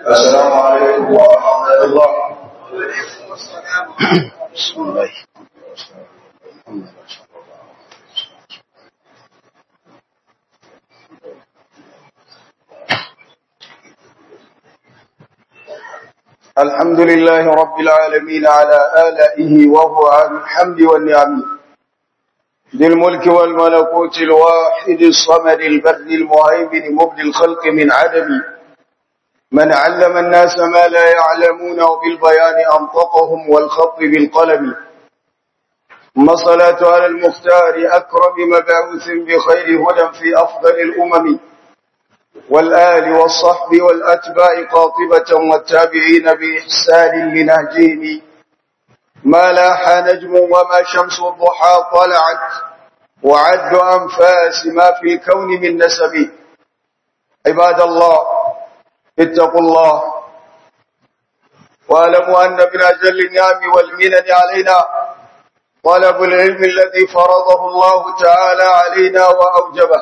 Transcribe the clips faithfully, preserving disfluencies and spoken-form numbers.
السلام عليكم ورحمة الله. بسم الله. الحمد لله رب العالمين على آلائه وهو على الحمد والنعم ذي الملك والملكوت الواحد الصمد البر المهيمن مبدي الخلق من عدم من علم الناس ما لا يعلمون وبالبيان أنطقهم والخط بالقلم. ثم الصلاة على المختار أكرم مبعوث بخير هدى في أفضل الأمم والآل والصحب والأتباع قاطبة والتابعين بإحسان لنهجهم ما لاح نجم وما شمس الضحى طلعت وعد أنفاس ما في الكون من نسب. عباد الله اتقوا الله واعلموا أن من أجل النعم والمنن علينا طلب العلم الذي فرضه الله تعالى علينا وأوجبه.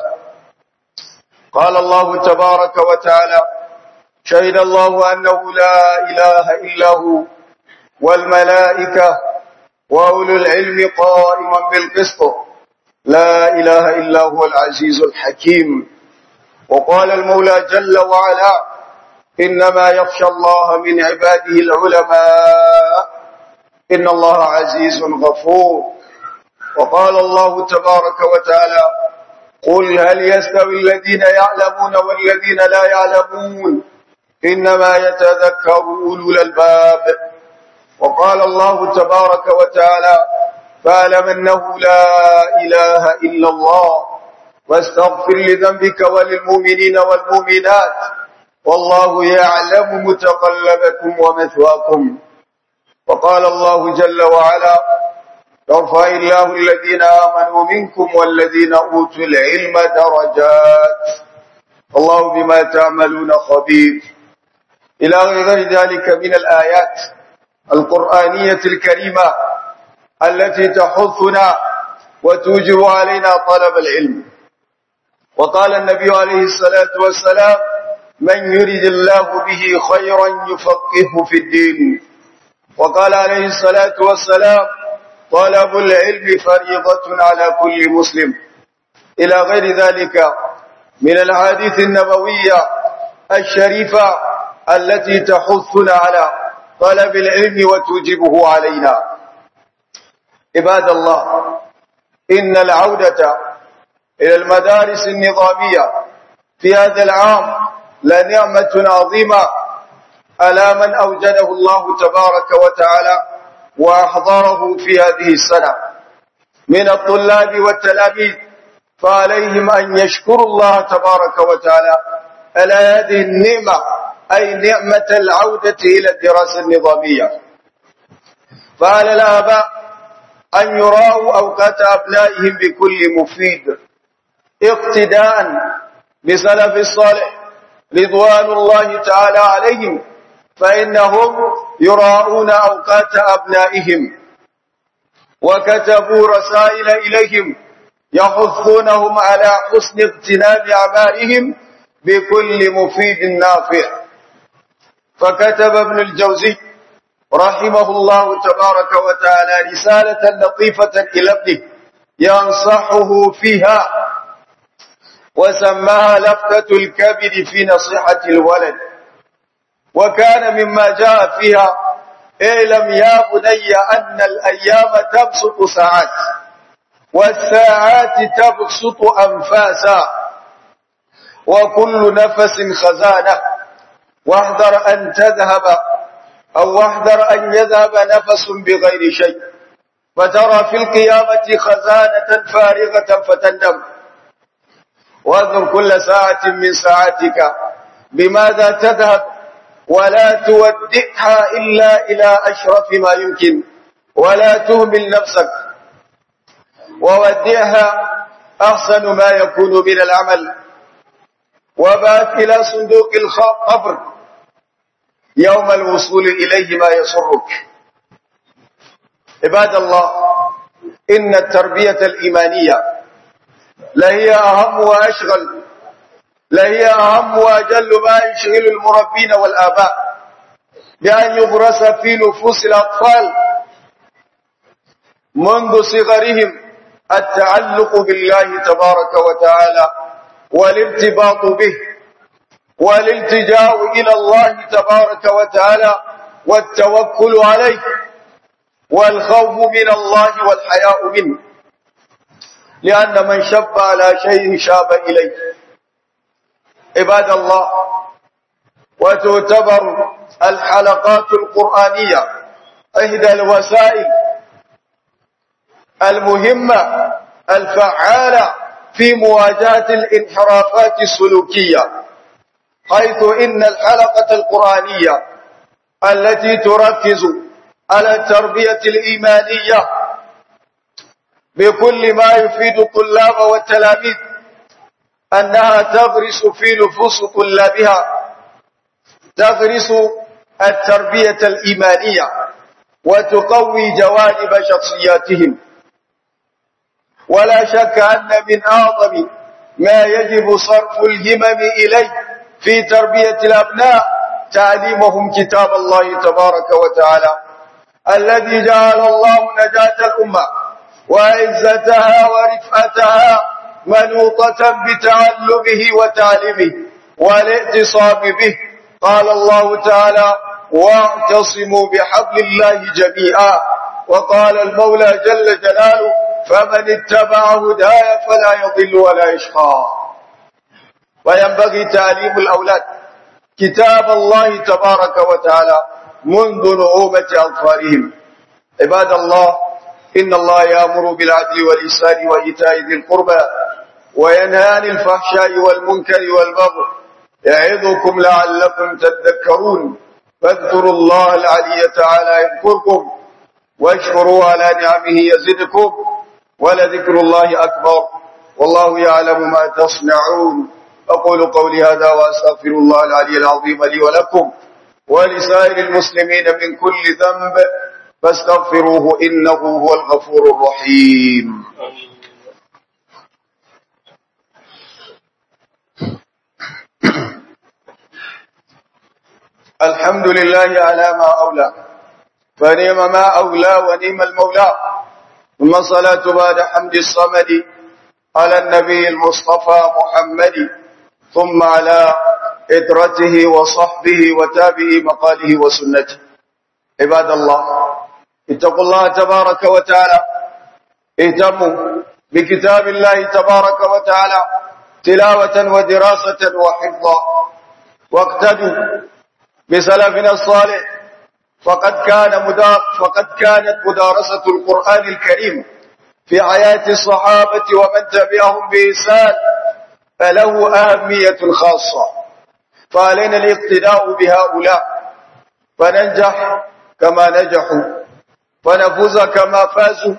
قال الله تبارك وتعالى: شهد الله أنه لا إله إلا هو والملائكة وأولو العلم قائما بالقسط لا إله إلا هو العزيز الحكيم. وقال المولى جل وعلا: إنما يخشى الله من عباده العلماء إن الله عزيز غفور. وقال الله تبارك وتعالى: قل هل يستوي الذين يعلمون والذين لا يعلمون إنما يتذكر أولو الألباب. وقال الله تبارك وتعالى: فاعلم أنه لا إله إلا الله واستغفر لذنبك وللمؤمنين والمؤمنات والله يعلم متقلبكم ومثواكم. وقال الله جل وعلا: يرفع الله الذين آمنوا منكم والذين أوتوا العلم درجات الله بما تعملون خبير. إلى غير ذلك من الآيات القرآنية الكريمة التي تحثنا وتوجب علينا طلب العلم. وقال النبي عليه الصلاة والسلام: من يرد الله به خيرا يفقهه في الدين. وقال عليه الصلاة والسلام: طلب العلم فريضة على كل مسلم. إلى غير ذلك من الحديث النبوية الشريفة التي تحثنا على طلب العلم وتوجبه علينا. عباد الله، إن العودة إلى المدارس النظامية في هذا العام لنعمة عظيمة على من أوجده الله تبارك وتعالى وأحضره في هذه السنة من الطلاب والتلاميذ، فعليهم أن يشكروا الله تبارك وتعالى على هذه النعمة، أي نعمة العودة إلى الدراسة النظامية. فعلى الآباء أن يراعوا أوقات أبنائهم بكل مفيد اقتداء بسلف الصالح رضوان الله تعالى عليهم، فإنهم يراعون أوقات أبنائهم وكتبوا رسائل إليهم يحثونهم على حسن اغتنام أعمالهم بكل مفيد نافع. فكتب ابن الجوزي رحمه الله تبارك وتعالى رسالة لطيفة إلى ابنه ينصحه فيها وسماها لفتة الكبد في نصيحة الولد. وكان مما جاء فيها: اعلم يا بني أن الأيام تبسط ساعات والساعات تبسط أنفاسا وكل نفس خزانة، واحذر أن تذهب أو واحذر أن يذهب نفس بغير شيء فترى في القيامة خزانة فارغة فتندم. واذكر كل ساعة من ساعاتك بماذا تذهب ولا تودئها إلا إلى أشرف ما يمكن ولا تهمل نفسك، وودئها أحسن ما يكون من العمل. وبات إلى صندوق القبر يوم الوصول إليه ما يسرك. عباد الله، إن التربية الإيمانية لهي أهم وأشغل لهي أهم وأجل ما يشغل المربين والآباء، بأن يبرز في نفوس الأطفال منذ صغرهم التعلق بالله تبارك وتعالى والارتباط به والالتجاء إلى الله تبارك وتعالى والتوكل عليه والخوف من الله والحياء منه، لأن من شب على شيء شاب إليه. عباد الله، وتعتبر الحلقات القرآنية إحدى الوسائل المهمة الفعالة في مواجهة الانحرافات السلوكية، حيث إن الحلقة القرآنية التي تركز على التربية الإيمانية بكل ما يفيد الطلاب والتلاميذ أنها تغرس في نفوس طلابها تغرس التربية الإيمانية وتقوي جوانب شخصياتهم. ولا شك أن من أعظم ما يجب صرف الهمم إليه في تربية الأبناء تعليمهم كتاب الله تبارك وتعالى الذي جعل الله نجاة الأمة وعزتها ورفعتها منوطة بتعلمه وتعليمه والاعتصام به. قال الله تعالى: واعتصموا بحبل الله جميعا. وقال المولى جل جلاله: فمن اتبع هداي فلا يضل ولا يشقى. وينبغي تعليم الأولاد كتاب الله تبارك وتعالى منذ نعومة أظفارهم. عباد الله، إن الله يأمر بالعدل والإحسان وإيتاء ذي القربى وينهى عن الفحشاء والمنكر والبغي يعظكم لعلكم تذكرون. فاذكروا الله العلي تعالى يذكركم واشكروا على نعمه يزدكم ولذكر الله أكبر والله يعلم ما تصنعون. أقول قولي هذا وأستغفر الله العلي العظيم لي ولكم ولسائر المسلمين من كل ذنب فاستغفروه إنه هو الغفور الرحيم. الحمد لله على ما أولى، فنعم ما أولى ونعم المولى. ثم الصلاة بعد حمد الصمد على النبي المصطفى محمد، ثم على إدرته وصحبه وتابعي مقاله وسنته. عباد الله، اتقوا الله تبارك وتعالى، اهتموا بكتاب الله تبارك وتعالى تلاوة ودراسة وحفظا، واقتدوا بسلفنا الصالح، فقد كان مدار فقد كانت مدارسة القرآن الكريم في حياة الصحابة ومن تبعهم بإحسان فله أهمية خاصة، فعلينا الاقتداء بهؤلاء فننجح كما نجحوا فنفوز كما فازوا،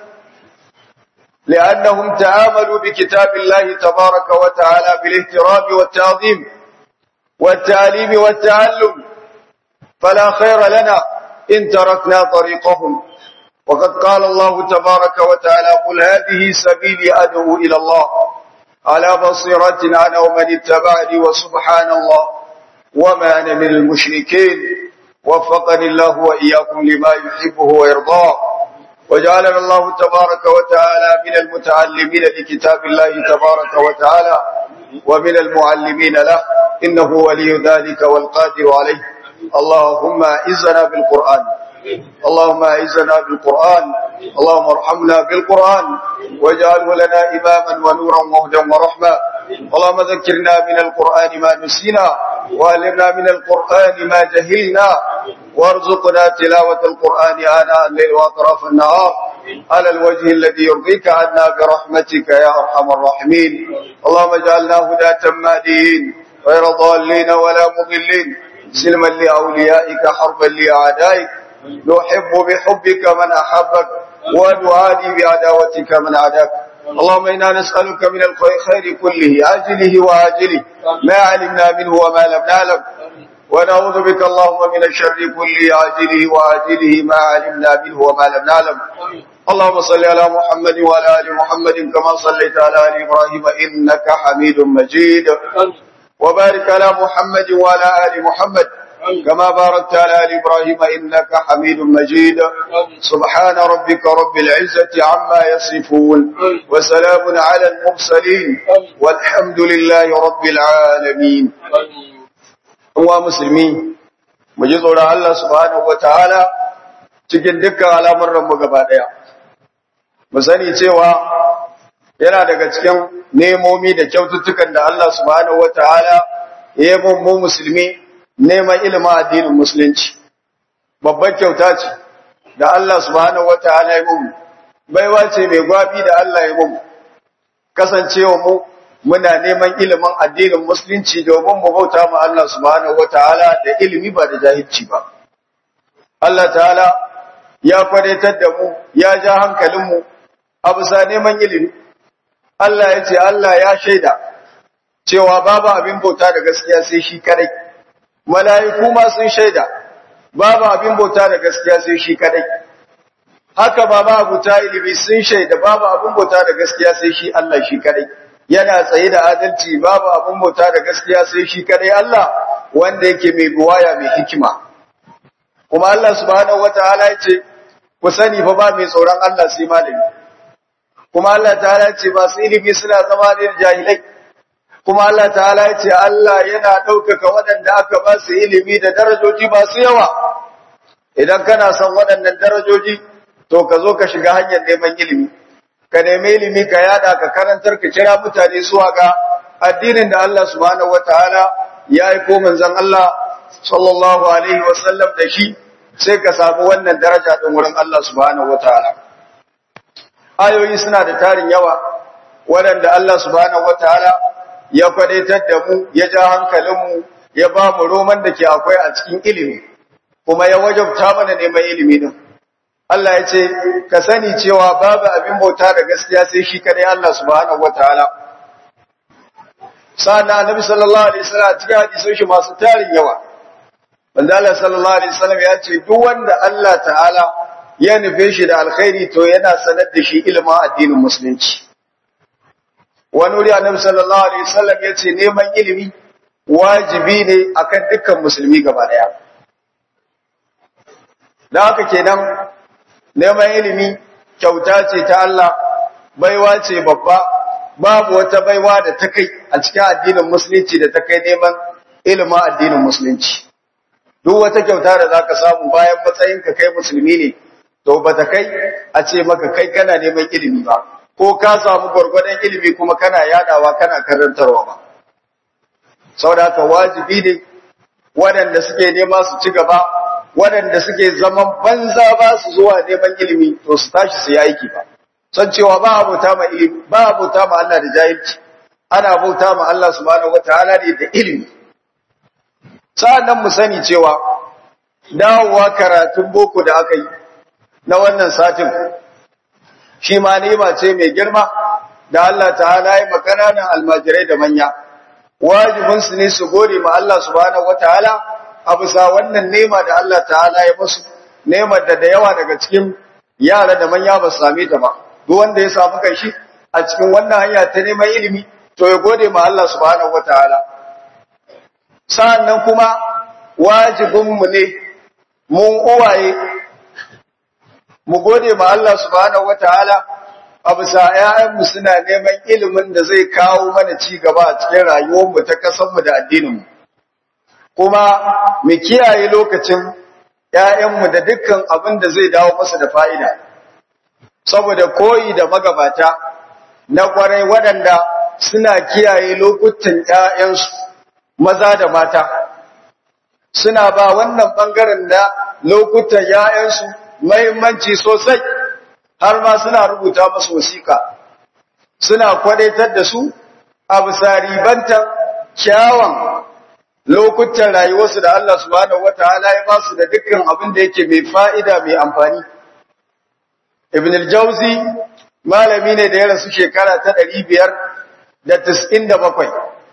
لأنهم تعاملوا بكتاب الله تبارك وتعالى بالاحترام والتعظيم والتعليم والتعلم، فلا خير لنا إن تركنا طريقهم. وقد قال الله تبارك وتعالى: قل هذه سبيلي أدعو إلى الله على بصيرة أنا ومن اتبعني وسبحان الله وما أنا من المشركين. وفقني الله وإياكم لما يحبه ويرضاه، وجعلنا الله تبارك وتعالى من المتعلمين لكتاب الله تبارك وتعالى ومن المعلمين له، إنه ولي ذلك والقادر عليه. اللهم أعزنا بالقرآن، اللهم أعزنا بالقرآن، اللهم ارحمنا بالقرآن واجعله لنا إماما ونورا وهدى ورحمة. اللهم ذكرنا من القرآن ما نسينا وعلمنا من القرآن ما جهلنا، وارزقنا تلاوة القرآن آناء الليل وأطراف النهار على الوجه الذي يرضيك عنا برحمتك يا أرحم الراحمين. اللهم اجعلنا هداة مهديين غير ضالين ولا مضلين، سلما لأوليائك حربا لأعدائك، نحب بحبك من أحبك ونعادي بعداوتك من عاداك. اللهم إنا نسألك من الخير كله عاجله وآجله ما علمنا منه وما لم نعلم، ونعوذ بك اللهم من الشر كله عاجله وآجله ما علمنا منه وما لم نعلم. اللهم صل على محمد وعلى آل محمد كما صليت على آل إبراهيم إنك حميد مجيد، وبارك على محمد وعلى آل محمد كما باركت على آل إبراهيم إنك حميد مجيد سبحان ربك رب العزة عما يصفون وسلام على المرسلين والحمد لله رب العالمين. ومسلمين مجزور الله سبحانه وتعالى cikin dukkan al'amuran mu gaba daya mu sani cewa yana daga cikin nemomi da kyaututtukan da Allah subhanahu wataala ya yi mu musulmi neman ilimin addinin musulunci babbar kyauta ce da Allah subhanahu wataala ya mu baiwa ce mai gwabi da Allah ya mu kasancewa mu muna neman ilimin addinin musulunci domin mu bauta ma Allah subhanahu wataala da ilimi ba da jahilci ba. Allah ta'ala ya kwadaitar da mu ya ja hankalin mu a bisa neman ilimi. Allah ya ce Allah ya shaida cewa babu abin bauta da gaskiya sai shi kadai. Mala'iku ma sun shaida babu abin bauta da gaskiya sai shi kadai. Haka ba babu ta ilimi sun shaida babu abin bauta da gaskiya sai shi Allah shi kadai. Yana tsaye da adalci babu abin bauta da gaskiya sai shi kadai Allah wanda yake mai buwaya mai hikima. Kuma Allah subhanahu wataala ya ce ku sani fa ba mai tsoron Allah sai malami. Kuma Allah ta'ala ce masu ilimi suna zama ne jahilai. Kuma Allah ta'ala ya ce Allah yana ɗaukaka waɗanda aka ba su ilimi da darajoji masu yawa. Idan kana son waɗannan darajoji, to ka zo ka shiga hanyar neman ilimi. Ka nemi ilimi ka yada ka karantar ka kira mutane zuwa ga addinin da Allah subhanahu wataala ya aiko manzon Allah sallallahu alaihi wasallam da shi, sai ka samu wannan daraja din wurin Allah subhanahu wataala. Ayoyi suna da tarin yawa waɗanda Allah subhanahu wataala ya kwadaitar da mu, ya ja hankalinmu, ya ba mu roman da ke akwai a cikin ilimi, kuma ya wajabta mana neman ilimi din. Allah ya ce, ka sani cewa babu abin bauta da gaskiya sai shi kadai Allah subhanahu wataala. Sa'an Annabi sallallahu alaihi wasallam a cikin hadisan shi masu tarin yawa. Manzo Allah sallallahu alaihi wasallam ya ce duk wanda Allah ta'ala ya nufe shi da alkhairi to yana sanar da shi ilimin addinin musulunci. Wani wuri Annabi sallallahu alaihi wasallam ya ce neman ilimi wajibi ne akan dukkan musulmi gaba daya. Da haka kenan neman ilimi kyauta ce ta Allah, baiwa ce babba, babu wata baiwa da ta kai a cikin addinin musulunci da ta kai neman ilimin addinin musulunci. Duk wata kyauta da zaka samu bayan matsayinka kai musulmi ne, to ba ta kai a ce maka kai kana neman ilimi ba, ko ka samu gwargwadon ilimi kuma kana yadawa kana karantarwa ba. Saboda haka wajibi ne waɗanda suke nema su ci gaba, waɗanda suke zaman banza ba su zuwa neman ilimi to su tashi su yi aiki ba. San cewa ba abota ma ilimi, ba abota ma Allah da jahilci, ana bauta ma Allah subhanahu wataala ne da ilimi. Sa'annan mu sani cewa dawowa karatun boko da aka yi na wannan satin shi ma nema ce mai girma da Allah ta'ala ya makananan almajirai da manya. Wajibinsu ne su gode ma Allah subhanahu wataala a bisa wannan nema da Allah ta'ala ya musu, nemar da da yawa daga cikin yara da manya ba su same ta ba. Duk wanda ya samu kanshi a cikin wannan hanya ta neman ilimi to ya gode ma Allah subhanahu wataala. Sa'annan kuma wajibinmu ne mun uwaye mu gode ma Allah subhanahu wataala a bisa ƴaƴanmu suna neman ilimin da zai kawo mana ci gaba a cikin rayuwarmu ta ƙasarmu da addininmu. Kuma mu kiyaye lokacin ƴaƴanmu da dukkan abin da zai dawo masa da fa'ida, saboda koyi da magabata na ƙwarai waɗanda suna kiyaye lokutan ƴaƴansu maza da mata, suna ba wannan ɓangaren da lokutan ƴaƴansu muhimmanci sosai, har ma suna rubuta masu wasiƙa, suna kwadaitar da su a bisa ribantan kyawun lokutan rayuwarsu da Allah subhanahu wataala ya ba su da dukkan abin da yake mai fa'ida mai amfani. Ibn al-Jawzi malami ne da ya rasu shekara ta ɗari biyar da tis'in da bakwai.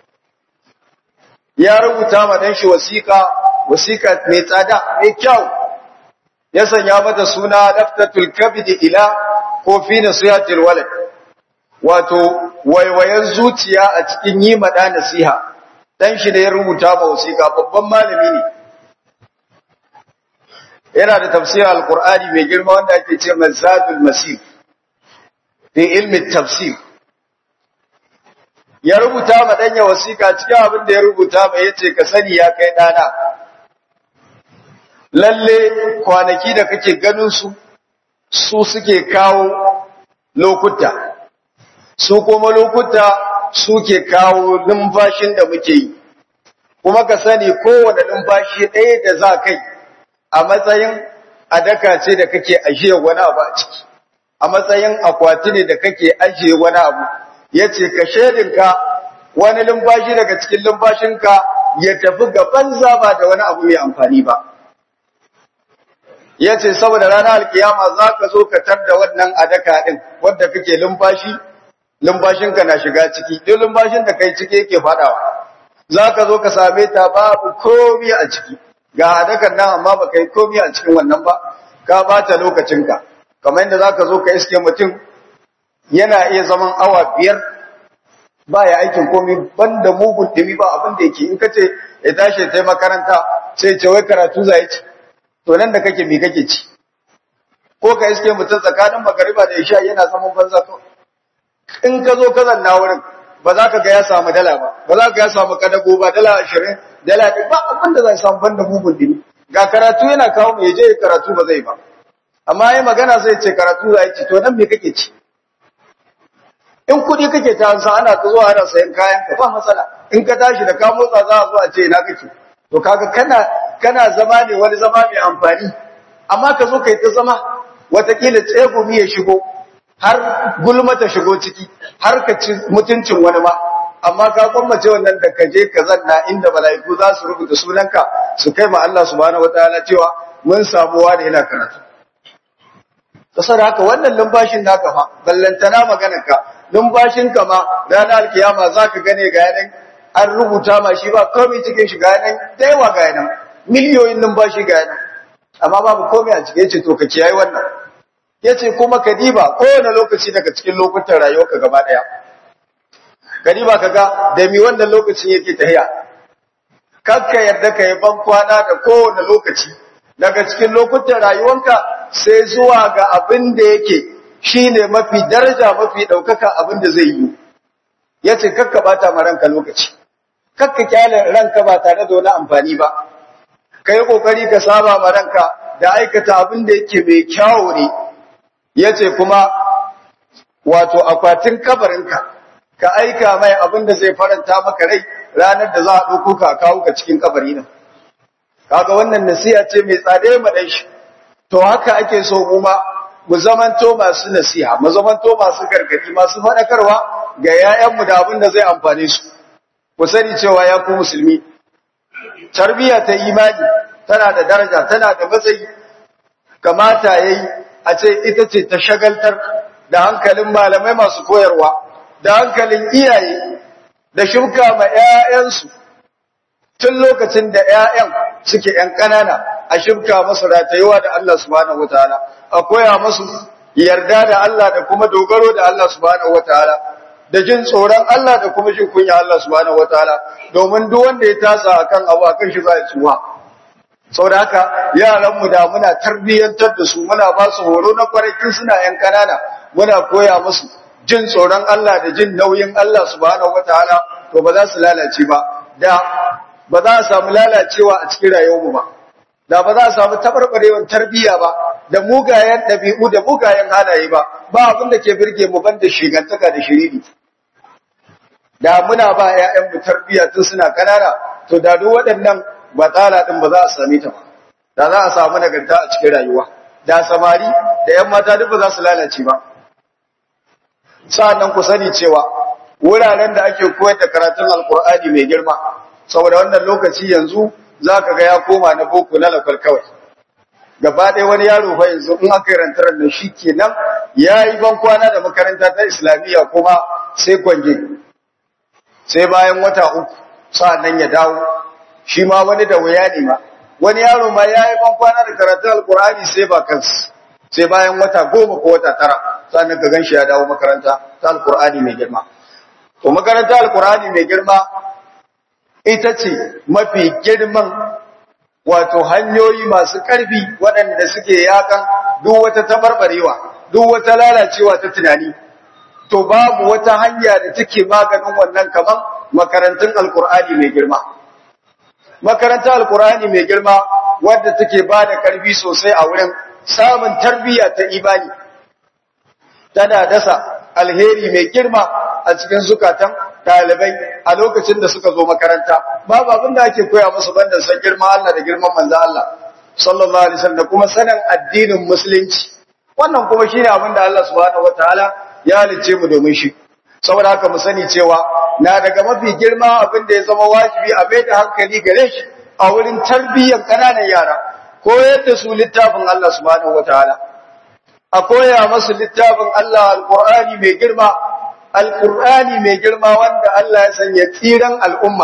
Ya rubuta ma dan shi wasiƙa, wasiƙa mai tsada, mai kyau. Ya sanya mata suna Daftatul Kabid ila ko fi nasihatil walad. Wato waiwayen zuciya a cikin yi ma da nasiha. dan shi da ya rubuta ba wasiƙa babban malami ne yana da tafsirin alqur'ani mai girma wanda ake ce mazadul masir fi ilmi tafsir ya rubuta ma danya wasiƙa cikin abin da ya rubuta mai yace ka sani ya kai dana lalle kwanaki da kake ganin su su suke kawo lokuta su kuma lokuta suke kawo numfashin da muke yi kuma ka sani kowane numfashi ɗaya da za kai a matsayin adaka ce da kake ajiye wani abu a ciki a matsayin akwati ne da kake ajiye wani abu yace ka shedinka wani numfashi daga cikin numfashinka ya tafi gaban zaba da wani abu mai amfani ba yace saboda ranar alkiyama zaka zo ka tarda wannan adaka din wanda kake lumfashi lumfashinka na shiga ciki duk lumfashin da kai ciki yake fadawa zaka zo ka same ta babu komai a ciki ga adakan nan amma baka yi komai a cikin wannan ba ka bata lokacinka kamar yadda zaka zo ka iske mutum yana iya zaman awa biyar baya aikin komai banda mugun dimi ba abin da yake in kace ya tashi ta makaranta sai ce wai karatu zai ci to nan da kake me kake ci ko ka iske mutum tsakanin magariba da isha yana zaman banza to in ka zo ka zanna wurin ba za ka ga ya samu dala ba ba za ka ga ya samu kadago ba dala ashirin dala ɗin ba abin da zai samu banda mugun dini ga karatu yana kawo mai je karatu ba zai ba amma yayin magana zai ce karatu zai ci to nan me kake ci in kudi kake ta hansa ana ta zuwa ana sayan kayan ka ba matsala in ka tashi da ka motsa za a zo a ce ina kake to kaga kana kana zama ne wani zama mai amfani amma ka zo kai ta zama watakila tsegumi ya shigo har gulma ta shigo ciki har ka ci mutuncin wani ma amma ka kwammace wannan da ka je ka zanna inda mala'iku za su rubuta sunanka su kai ma Allah subhanahu wataala cewa mun samu wani yana karatu kasar haka wannan lumbashin naka fa ballantana maganarka lumbashin ka ma ranar alkiyama zaka gane ga yanan an rubuta ma shi ba komai cikin shi ga yanan da yawa ga yanan miliyoyin lumbashi ga yanan amma babu komai a cikin yace to ka kiyaye wannan yace kuma ka diba kowane lokaci daga cikin lokutan rayuwarka gaba daya ka diba kaga da mi wannan lokacin yake tahiya kakka yarda ka yi ban kwana da kowane lokaci daga cikin lokutan rayuwarka sai zuwa ga abin da yake shine mafi daraja mafi daukaka abin da zai yi yace kakka bata ma ranka lokaci kakka kyale ranka ba tare da wani amfani ba kai kokari ka saba ma ranka da aikata abin da yake mai kyawu ne yace kuma wato akwatin kabarinka ka aika mai abin da zai faranta maka rai ranar da za a dauko ka kawo ka cikin kabari nan kaga wannan nasiha ce mai tsade mu dan shi to haka ake so mu ma mu zamanto masu nasiha mu zamanto masu gargadi masu fadakarwa ga yayanmu da abin da zai amfane su ku sani cewa ya ku musulmi tarbiya ta imani tana da daraja tana da matsayi kamata yayi a ce ita ce ta shagaltar da hankalin malamai masu koyarwa da hankalin iyaye da shuka ma ƴaƴansu tun lokacin da ƴaƴan suke ƴan ƙanana a shuka musu ratayewa da Allah subhanahu wataala a koya musu yarda da Allah da kuma dogaro da Allah subhanahu wataala da jin tsoron Allah da kuma jin kunya Allah subhanahu wataala domin duk wanda ya tasa akan abu akan shi za ya tsuwa saboda haka yaran mu da muna tarbiyyantar da su muna ba su horo na kwarakin suna ƴan ƙanana muna koya musu jin tsoron Allah da jin nauyin Allah subhanahu wataala to ba za su lalace ba da ba za a samu lalacewa a cikin rayuwarmu ba da ba za a samu tabarbarewar tarbiyya ba da mugayen ɗabi'u da mugayen halaye ba ba abin da ke birge mu banda shigantaka da shiriri da muna ba ƴaƴan mu tarbiyya tun suna kanana to da duk waɗannan batsala din ba za a same ta ba da za a samu nagarta a cikin rayuwa da samari da ƴan mata duk ba za su lalace ba sa'annan ku sani cewa wuraren da ake koyar da karatun alkur'ani mai girma saboda wannan lokaci yanzu zaka ga ya koma na boko na lakwal kawai gaba ɗaya wani yaro fa yanzu in aka rantar da shi kenan yayi ban kwana da makaranta ta islamiyya kuma sai kwange sai bayan wata uku sa'annan ya dawo shi ma wani da wuya ne ma wani yaro ma yayi ban kwana da karatun alkur'ani sai ba kansa sai bayan wata goma ko wata tara sannan ka ganshi ya dawo makaranta ta alkur'ani mai girma to makaranta alkur'ani mai girma ita ce mafi girman wato hanyoyi masu ƙarfi waɗanda suke yakan duk wata tabarbarewa duk wata lalacewa ta tunani to babu wata hanya da take maganin wannan kaman makarantun alkur'ani mai girma makarantar alkur'ani mai girma wadda take ba da ƙarfi sosai a wurin samun tarbiyya ta imani tana dasa alheri mai girma a cikin zukatan ɗalibai a lokacin da suka zo makaranta babu abin da ake koya musu banda san girman Allah da girman manzo Allah sallallahu alaihi wasallam da kuma sanin addinin musulunci wannan kuma shine abin da Allah subhanahu wataala ya halice mu domin shi saboda haka mu sani cewa na daga mafi girma abin da ya zama wajibi a mai da hankali gare shi a wurin tarbiyyar kananan yara koyar da su littafin Allah subhanahu wataala a koya musu littafin Allah alqur'ani mai girma alqur'ani mai girma wanda Allah ya sanya tsiran al'umma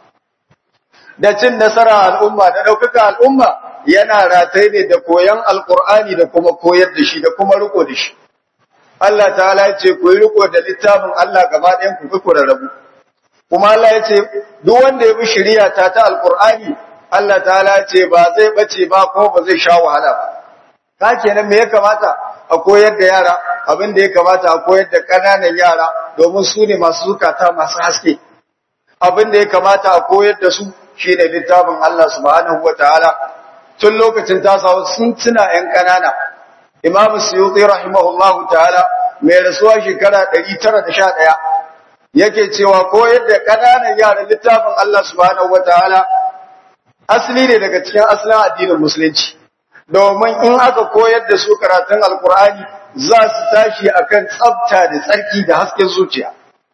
da cin nasara al'umma da daukaka al'umma yana rataye ne da koyan alqur'ani da kuma koyar da shi da kuma riko da shi Allah ta'ala ya ce ku yi riko da littafin Allah gaba ɗayan ku ku rarrabu kuma Allah ya ce duk wanda ya bi shari'a ta ta alqur'ani Allah ta'ala ya ce ba zai bace ba ko ba zai sha wahala ba ka kenan me ya kamata a koyar da yara abin da ya kamata a koyar da ƙananan yara domin su ne masu zukata masu haske abin da ya kamata a koyar da su shine littafin Allah subhanahu wataala tun lokacin tasawa sun tuna ƴan ƙanana Imam Suyuti rahimahullahu ta'ala mai rasuwa shekara ɗari tara da sha ɗaya yake cewa koyar da ƙananan yaran littafin Allah subhanahu wataala asali ne daga cikin asalin addinin musulunci domin in aka koyar da su karatun alkur'ani za su tashi akan tsafta da tsarki da hasken zuciya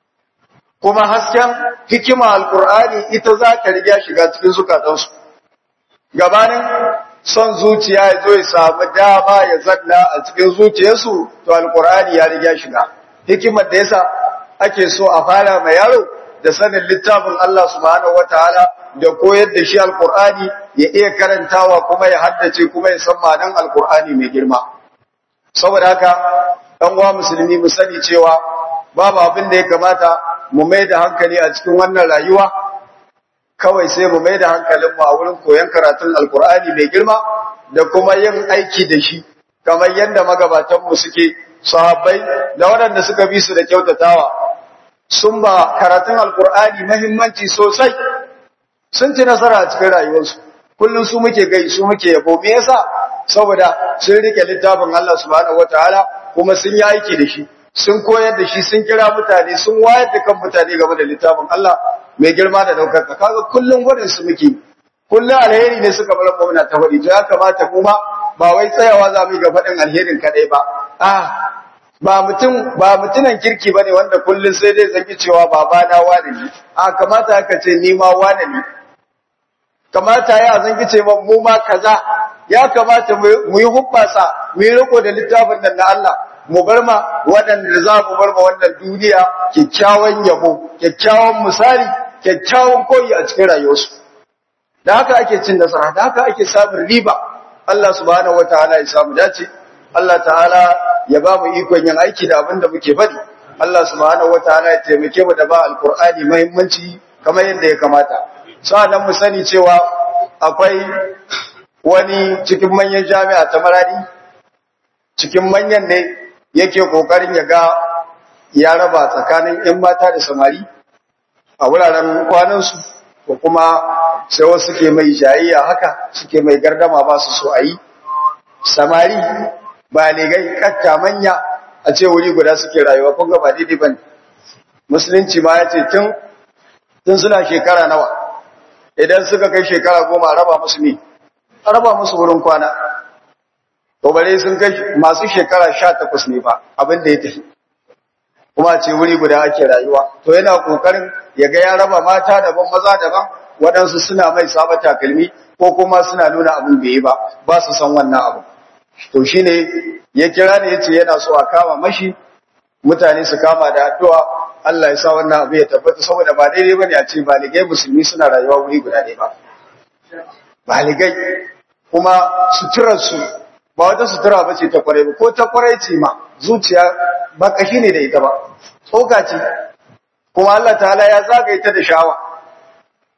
kuma hasken hikima alkur'ani ita za ta riga shiga cikin zukatansu gabanin son zuciya ya zo ya samu dama ya zanna a cikin zuciyarsu to alkur'ani ya riga shiga hikimar da yasa ake so a fara mai yaro da sanin littafin Allah subhanahu wataala da koyar da shi alkur'ani ya iya karantawa kuma ya haddace kuma ya san ma'anar alkur'ani mai girma saboda haka dan uwa musulmi mu sani cewa babu abin da ya kamata mu mai da hankali a cikin wannan rayuwa kawai sai mu mai da hankalinmu a wurin koyon karatun alkur'ani mai girma da kuma yin aiki da shi kamar yadda magabatanmu suke sahabbai da waɗanda suka bi su da kyautatawa sun ba karatun alkur'ani muhimmanci sosai sun ci nasara a cikin rayuwarsu kullum su muke gai su muke yabo me yasa saboda sun rike littafin Allah subhanahu wataala kuma sun yi aiki da shi sun koyar da shi sun kira mutane sun wayar da kan mutane game da littafin Allah mai girma da daukar ka kaga kullum gudun su muke kullum alheri ne suka bar mu muna ta faɗi to ya kamata kuma ba wai tsayawa za mu yi ga faɗin alherin kadai ba ah ba mutum ba mutunan kirki bane wanda kullum sai dai zaki cewa baba na wani ne a kamata aka ce ni ma wani ne kamata ya zanki ce mu ma kaza ya kamata mu yi hubbasa mu yi riko da littafin nan na Allah mu bar ma waɗanda za mu bar ma wannan duniya kyakkyawan yabo kyakkyawan misali kyakkyawan koyi a cikin rayuwarsu da haka ake cin nasara da haka ake samun riba Allah subhanahu wataala ya samu dace Allah ta'ala ya ba mu ikon yin aiki da abin da muke faɗi Allah subhanahu wataala ya taimake mu da ba alqur'ani muhimmanci kamar yadda ya kamata sa'an mu sani cewa akwai wani cikin manyan jami'a ta Maradi cikin manyan ne yake kokarin ya ga ya raba tsakanin ƴan mata da samari a wuraren kwanansu ko kuma sai wasu suke mai jayayya haka suke mai gardama ba su so a yi samari baligai katta manya a ce wuri guda suke rayuwa kun ga ba daidai bane musulunci ma ya ce tun tun suna shekara nawa idan suka kai shekara goma a raba musu ne a raba musu wurin kwana to bare sun kai masu shekara sha takwas ne ba abin da ya tafi kuma ce wuri guda ake rayuwa to yana kokarin ya ga ya raba mata daban maza daban waɗansu suna mai saba takalmi ko kuma suna nuna abin bai yi ba ba su san wannan abu to shine ya kira ne yace yana so a kama mashi mutane su kama da addu'a Allah ya sa wannan abu ya tabbata saboda ba daidai bane a ce baligai musulmi suna rayuwa wuri guda ne ba baligai kuma suturar su ba wata sutura ba ce ta kwarai ba ko ta kwarai ce ma zuciya ba kashi ne da ita ba tsoka ce kuma Allah ta'ala ya zagaye ta da shawa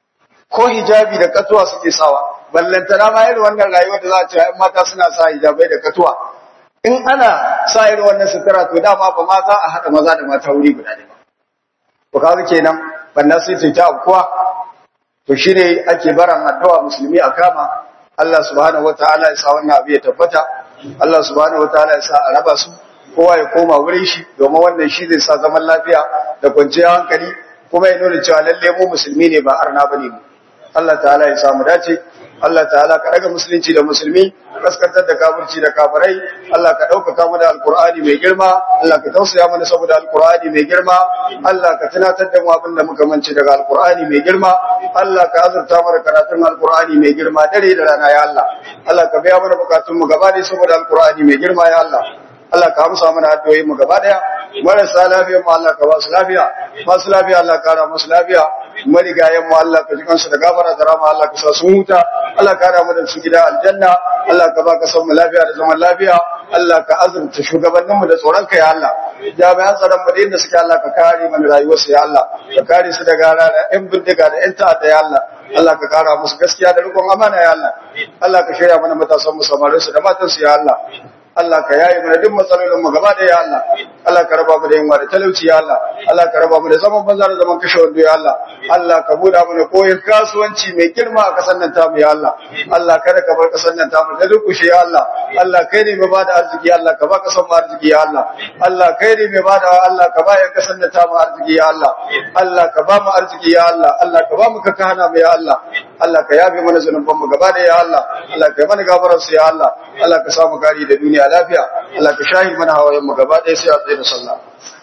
ko hijabi da katuwa suke sawa ballantana ma irin wannan rayuwar da za a ce ai mata suna sa hijabai da katuwa in ana sa irin wannan sutura to dama ba ma za a haɗa maza da mata wuri guda ne ba to kaga kenan bannan sai ta abkuwa to shine ake baran addu'a musulmi a kama Allah subhanahu wataala ya sa wannan abu ya tabbata Allah subhanahu wataala ya sa a raba su kowa ya koma wurin shi domin wannan shi zai sa zaman lafiya da kwanciyar hankali kuma ya nuna cewa lalle mu musulmi ne ba arna bane mu Allah ta'ala ya samu dace Allah ta'ala ka daga musulunci da musulmi kaskantar da kafirci da kafirai Allah ka ɗaukaka mu da alqur'ani mai girma Allah ka tausaya mana saboda alqur'ani mai girma Allah ka tunatar da mu abin da muka mance daga alqur'ani mai girma Allah ka azurta mana karatun alqur'ani mai girma dare da rana ya Allah Allah ka biya mana bukatun mu gaba ɗaya saboda alqur'ani mai girma ya Allah Allah ka amsa mana addu'o'in mu gaba ɗaya marasa lafiya mu Allah ka ba su lafiya masu lafiya Allah ka kara musu lafiya marigayen mu Allah ka ji kansu da gafara da rama Allah ka sa sun huta Allah ka kara mu da su gida aljanna Allah ka ba ka san mu lafiya da zaman lafiya Allah ka azurta shugabannin mu da tsoron ka ya Allah jami'an tsaron mu da inda suke Allah ka kare mana rayuwar su ya Allah ka kare su daga rana yan bindiga da yan ta'adda ya Allah Allah ka kara musu gaskiya da rikon amana ya Allah Allah ka shirya mana matasan mu samarin su da matan su ya Allah Allah ka yaye mana duk matsalolin mu gaba da ya Allah Allah ka raba mu da yunwa da talauci ya Allah Allah ka raba mu da zaman banza da zaman kashe wando ya Allah Allah ka buɗa mana koyon kasuwanci mai girma a kasar nan tamu ya Allah Allah kada ka bar kasar nan tamu da durkushe ya Allah Allah kai ne mai bada arziki Allah ka ba kasar mu arziki ya Allah Allah kai ne mai bada Allah ka ba yan kasar nan tamu arziki ya Allah Allah ka ba mu arziki ya Allah Allah ka ba mu ka kana mu ya Allah Allah ka yafe mana zanuban mu gaba da ya Allah Allah ka yi mana gafarar su ya Allah Allah ka samu kari da duniya lafiya Allah ka shahi mana hawayen mu gaba ɗaya sai a tsaye da sallah